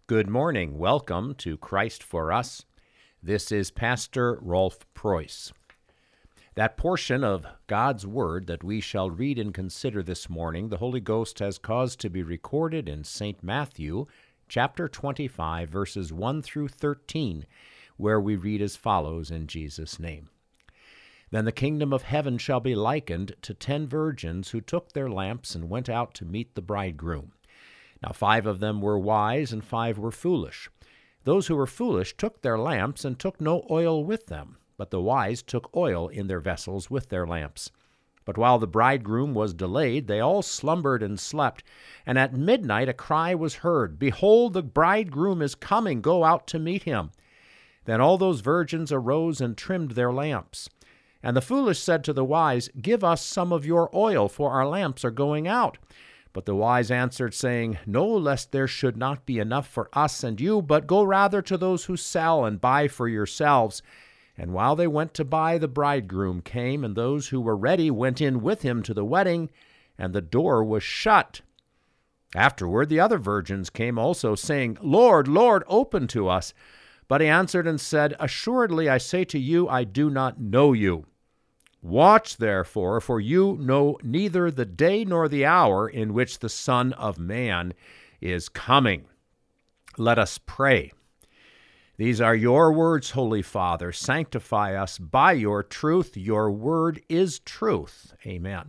Good morning. Welcome to Christ for Us. This is Pastor Rolf Preuss. That portion of God's Word that we shall read and consider this morning, the Holy Ghost has caused to be recorded in St. Matthew, chapter 25, verses 1 through 13, where we read as follows in Jesus' name. Then the kingdom of heaven shall be likened to 10 virgins who took their lamps and went out to meet the bridegroom. Now 5 of them were wise, and 5 were foolish. Those who were foolish took their lamps and took no oil with them, but the wise took oil in their vessels with their lamps. But while the bridegroom was delayed, they all slumbered and slept. And at midnight a cry was heard, Behold, the bridegroom is coming, go out to meet him. Then all those virgins arose and trimmed their lamps. And the foolish said to the wise, Give us some of your oil, for our lamps are going out. But the wise answered, saying, No, lest there should not be enough for us and you, but go rather to those who sell and buy for yourselves. And while they went to buy, the bridegroom came, and those who were ready went in with him to the wedding, and the door was shut. Afterward the other virgins came also, saying, Lord, Lord, open to us. But he answered and said, Assuredly I say to you, I do not know you. Watch therefore, for you know neither the day nor the hour in which the Son of Man is coming. Let us pray. These are your words, Holy Father. Sanctify us by your truth. Your word is truth. Amen.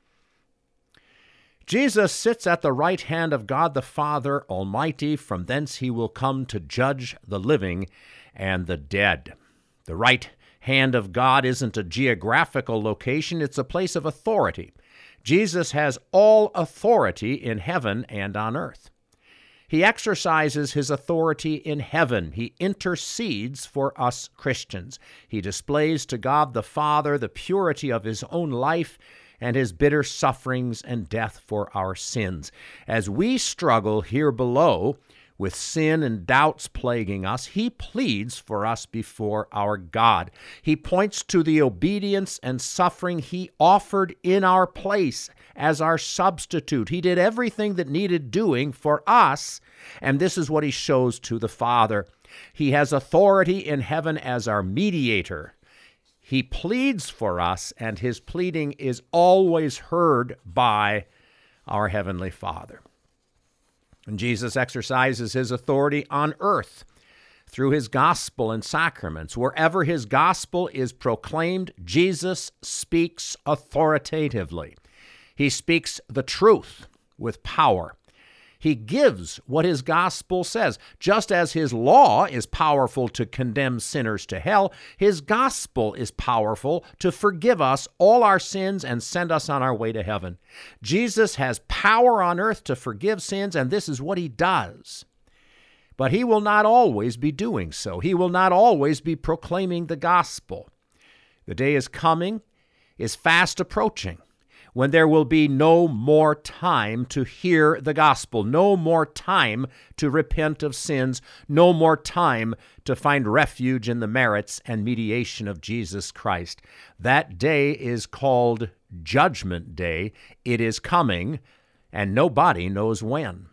Jesus sits at the right hand of God the Father Almighty. From thence he will come to judge the living and the dead. The right hand of God isn't a geographical location, it's a place of authority. Jesus has all authority in heaven and on earth. He exercises his authority in heaven. He intercedes for us Christians. He displays to God the Father the purity of his own life and his bitter sufferings and death for our sins. As we struggle here below with sin and doubts plaguing us, he pleads for us before our God. He points to the obedience and suffering he offered in our place as our substitute. He did everything that needed doing for us, and this is what he shows to the Father. He has authority in heaven as our mediator. He pleads for us, and his pleading is always heard by our Heavenly Father. And Jesus exercises his authority on earth through his gospel and sacraments. Wherever his gospel is proclaimed, Jesus speaks authoritatively. He speaks the truth with power. He gives what his gospel says. Just as his law is powerful to condemn sinners to hell, his gospel is powerful to forgive us all our sins and send us on our way to heaven. Jesus has power on earth to forgive sins, and this is what he does. But he will not always be doing so. He will not always be proclaiming the gospel. The day is coming, is fast approaching, when there will be no more time to hear the gospel, no more time to repent of sins, no more time to find refuge in the merits and mediation of Jesus Christ. That day is called Judgment Day. It is coming, and nobody knows when.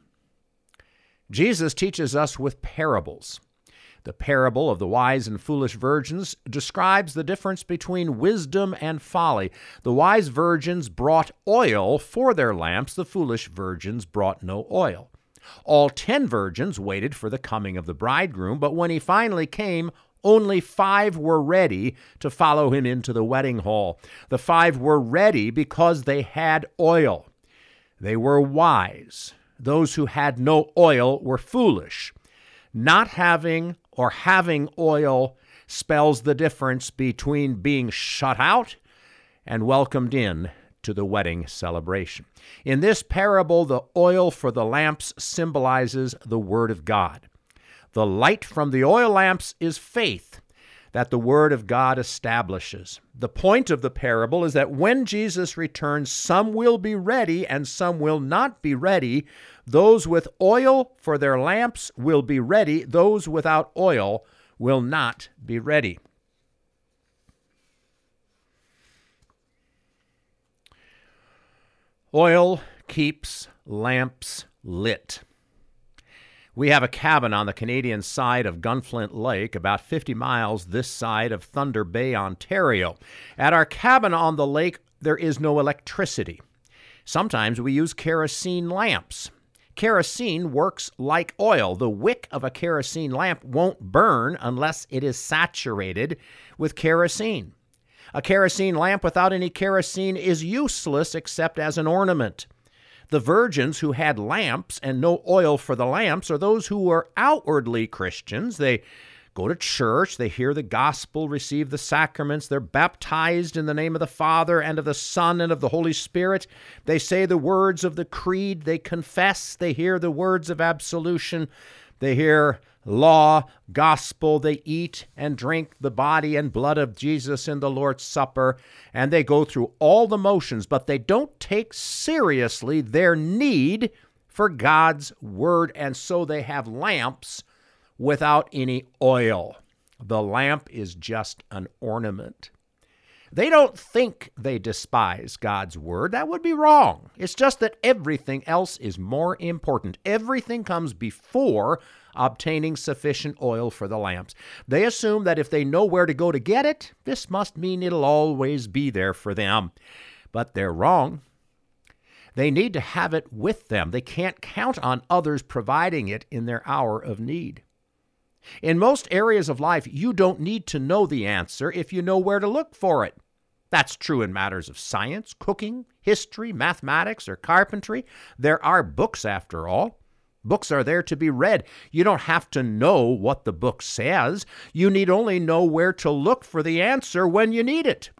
Jesus teaches us with parables. The parable of the wise and foolish virgins describes the difference between wisdom and folly. The wise virgins brought oil for their lamps. The foolish virgins brought no oil. All 10 virgins waited for the coming of the bridegroom, but when he finally came, only 5 were ready to follow him into the wedding hall. The 5 were ready because they had oil. They were wise. Those who had no oil were foolish. Not having or having oil spells the difference between being shut out and welcomed in to the wedding celebration. In this parable, the oil for the lamps symbolizes the Word of God. The light from the oil lamps is faith that the Word of God establishes. The point of the parable is that when Jesus returns, some will be ready and some will not be ready. Those with oil for their lamps will be ready. Those without oil will not be ready. Oil keeps lamps lit. We have a cabin on the Canadian side of Gunflint Lake, about 50 miles this side of Thunder Bay, Ontario. At our cabin on the lake, there is no electricity. Sometimes we use kerosene lamps. Kerosene works like oil. The wick of a kerosene lamp won't burn unless it is saturated with kerosene. A kerosene lamp without any kerosene is useless except as an ornament. The virgins who had lamps and no oil for the lamps are those who were outwardly Christians. They go to church, they hear the gospel, receive the sacraments, they're baptized in the name of the Father and of the Son and of the Holy Spirit. They say the words of the creed, they confess, they hear the words of absolution, they hear law, gospel, they eat and drink the body and blood of Jesus in the Lord's Supper, and they go through all the motions, but they don't take seriously their need for God's Word, and so they have lamps without any oil. The lamp is just an ornament. They don't think they despise God's Word. That would be wrong. It's just that everything else is more important. Everything comes before obtaining sufficient oil for the lamps. They assume that if they know where to go to get it, this must mean it'll always be there for them. But they're wrong. They need to have it with them. They can't count on others providing it in their hour of need. In most areas of life, you don't need to know the answer if you know where to look for it. That's true in matters of science, cooking, history, mathematics, or carpentry. There are books, after all. Books are there to be read. You don't have to know what the book says. You need only know where to look for the answer when you need it.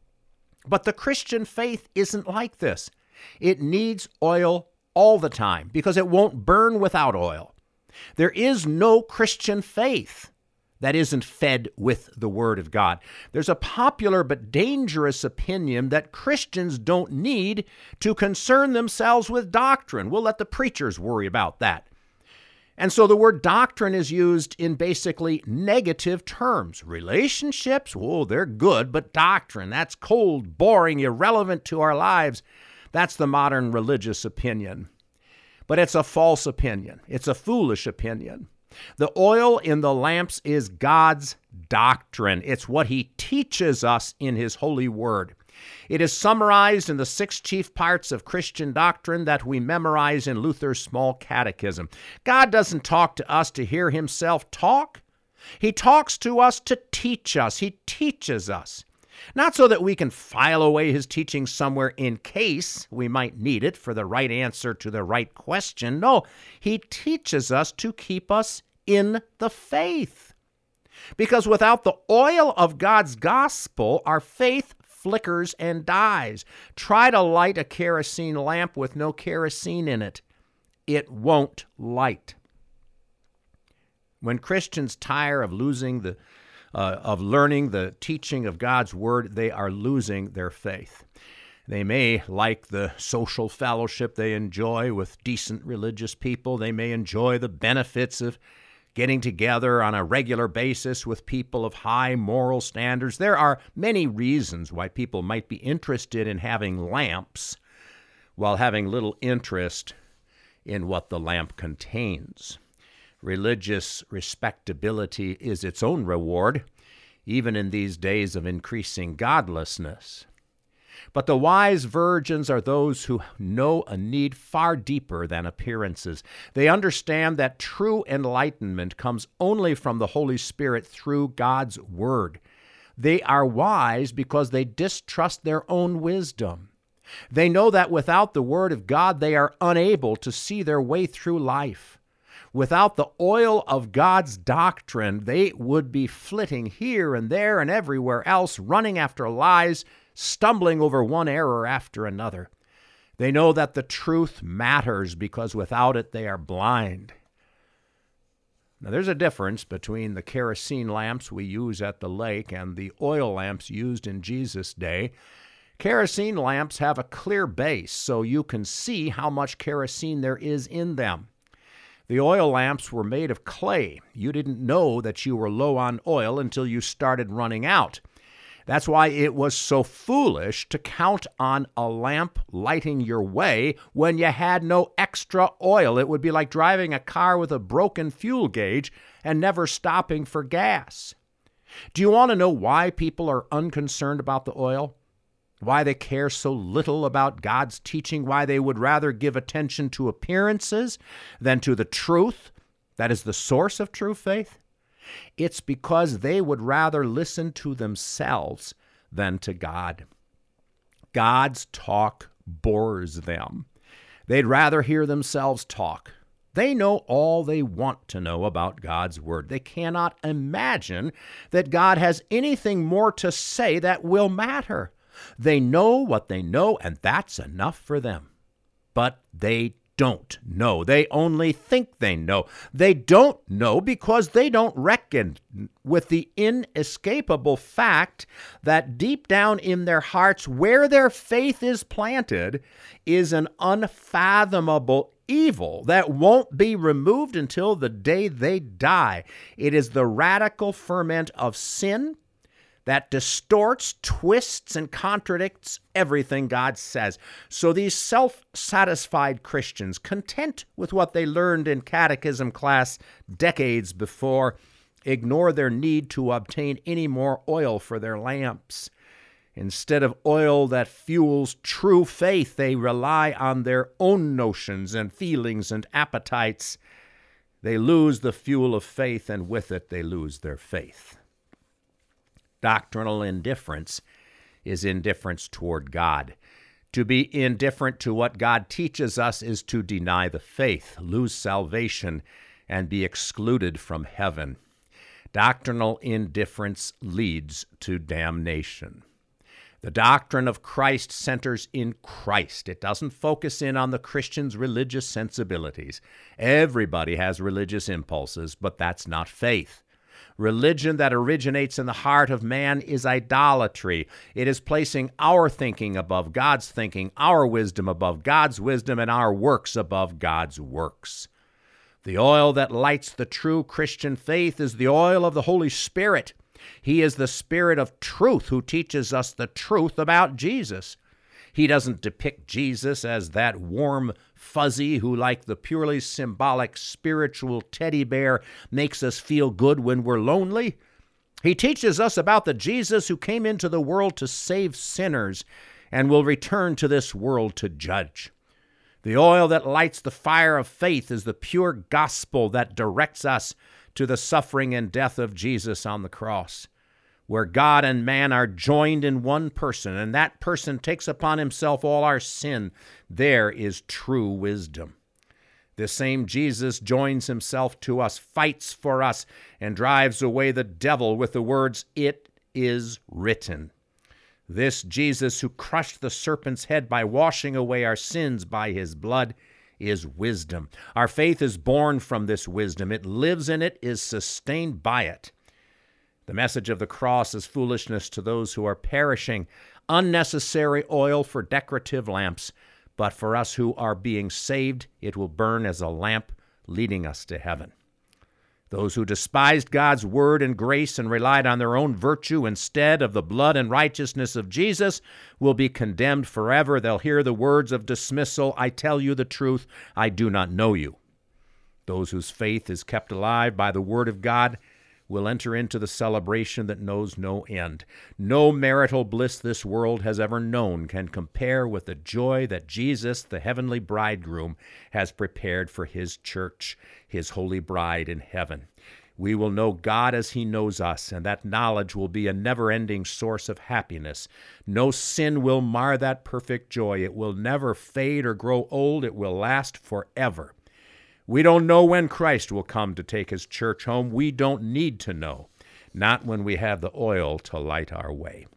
But the Christian faith isn't like this. It needs oil all the time because it won't burn without oil. There is no Christian faith that isn't fed with the Word of God. There's a popular but dangerous opinion that Christians don't need to concern themselves with doctrine. We'll let the preachers worry about that. And so the word doctrine is used in basically negative terms. Relationships, they're good, but doctrine, that's cold, boring, irrelevant to our lives. That's the modern religious opinion. But it's a false opinion. It's a foolish opinion. The oil in the lamps is God's doctrine. It's what He teaches us in His holy word. It is summarized in the 6 chief parts of Christian doctrine that we memorize in Luther's small catechism. God doesn't talk to us to hear Himself talk. He talks to us to teach us. He teaches us. Not so that we can file away His teaching somewhere in case we might need it for the right answer to the right question. No, He teaches us to keep us in the faith. Because without the oil of God's gospel, our faith flickers and dies. Try to light a kerosene lamp with no kerosene in it. It won't light. When Christians tire of learning the teaching of God's Word, they are losing their faith. They may like the social fellowship they enjoy with decent religious people. They may enjoy the benefits of getting together on a regular basis with people of high moral standards. There are many reasons why people might be interested in having lamps while having little interest in what the lamp contains. Religious respectability is its own reward, even in these days of increasing godlessness. But the wise virgins are those who know a need far deeper than appearances. They understand that true enlightenment comes only from the Holy Spirit through God's Word. They are wise because they distrust their own wisdom. They know that without the Word of God, they are unable to see their way through life. Without the oil of God's doctrine, they would be flitting here and there and everywhere else, running after lies, stumbling over one error after another. They know that the truth matters because without it they are blind. Now, there's a difference between the kerosene lamps we use at the lake and the oil lamps used in Jesus' day. Kerosene lamps have a clear base, so you can see how much kerosene there is in them. The oil lamps were made of clay. You didn't know that you were low on oil until you started running out. That's why it was so foolish to count on a lamp lighting your way when you had no extra oil. It would be like driving a car with a broken fuel gauge and never stopping for gas. Do you want to know why people are unconcerned about the oil? Why they care so little about God's teaching? Why they would rather give attention to appearances than to the truth that is the source of true faith? It's because they would rather listen to themselves than to God. God's talk bores them. They'd rather hear themselves talk. They know all they want to know about God's Word. They cannot imagine that God has anything more to say that will matter. They know what they know, and that's enough for them. But they don't know. They only think they know. They don't know because they don't reckon with the inescapable fact that deep down in their hearts, where their faith is planted, is an unfathomable evil that won't be removed until the day they die. It is the radical ferment of sin that distorts, twists, and contradicts everything God says. So these self-satisfied Christians, content with what they learned in catechism class decades before, ignore their need to obtain any more oil for their lamps. Instead of oil that fuels true faith, they rely on their own notions and feelings and appetites. They lose the fuel of faith, and with it they lose their faith. Doctrinal indifference is indifference toward God. To be indifferent to what God teaches us is to deny the faith, lose salvation, and be excluded from heaven. Doctrinal indifference leads to damnation. The doctrine of Christ centers in Christ. It doesn't focus in on the Christian's religious sensibilities. Everybody has religious impulses, but that's not faith. Religion that originates in the heart of man is idolatry. It is placing our thinking above God's thinking, our wisdom above God's wisdom, and our works above God's works. The oil that lights the true Christian faith is the oil of the Holy Spirit. He is the Spirit of truth who teaches us the truth about Jesus. He doesn't depict Jesus as that warm fuzzy who, like the purely symbolic spiritual teddy bear, makes us feel good when we're lonely. He teaches us about the Jesus who came into the world to save sinners and will return to this world to judge. The oil that lights the fire of faith is the pure gospel that directs us to the suffering and death of Jesus on the cross, where God and man are joined in one person, and that person takes upon himself all our sin. There is true wisdom. This same Jesus joins himself to us, fights for us, and drives away the devil with the words, "It is written." This Jesus who crushed the serpent's head by washing away our sins by his blood is wisdom. Our faith is born from this wisdom. It lives in it, is sustained by it. The message of the cross is foolishness to those who are perishing, unnecessary oil for decorative lamps, but for us who are being saved, it will burn as a lamp leading us to heaven. Those who despised God's word and grace and relied on their own virtue instead of the blood and righteousness of Jesus will be condemned forever. They'll hear the words of dismissal, "I tell you the truth, I do not know you." Those whose faith is kept alive by the word of God will enter into the celebration that knows no end. No marital bliss this world has ever known can compare with the joy that Jesus, the heavenly bridegroom, has prepared for his church, his holy bride in heaven. We will know God as he knows us, and that knowledge will be a never-ending source of happiness. No sin will mar that perfect joy. It will never fade or grow old. It will last forever. We don't know when Christ will come to take his church home. We don't need to know, not when we have the oil to light our way.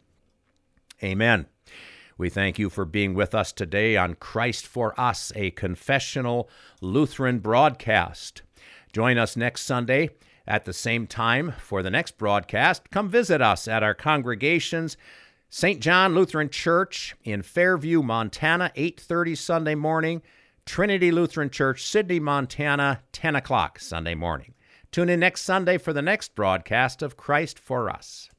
Amen. We thank you for being with us today on Christ for Us, a confessional Lutheran broadcast. Join us next Sunday at the same time for the next broadcast. Come visit us at our congregations, St. John Lutheran Church in Fairview, Montana, 8:30 Sunday morning, Trinity Lutheran Church, Sidney, Montana, 10 o'clock Sunday morning. Tune in next Sunday for the next broadcast of Christ for Us.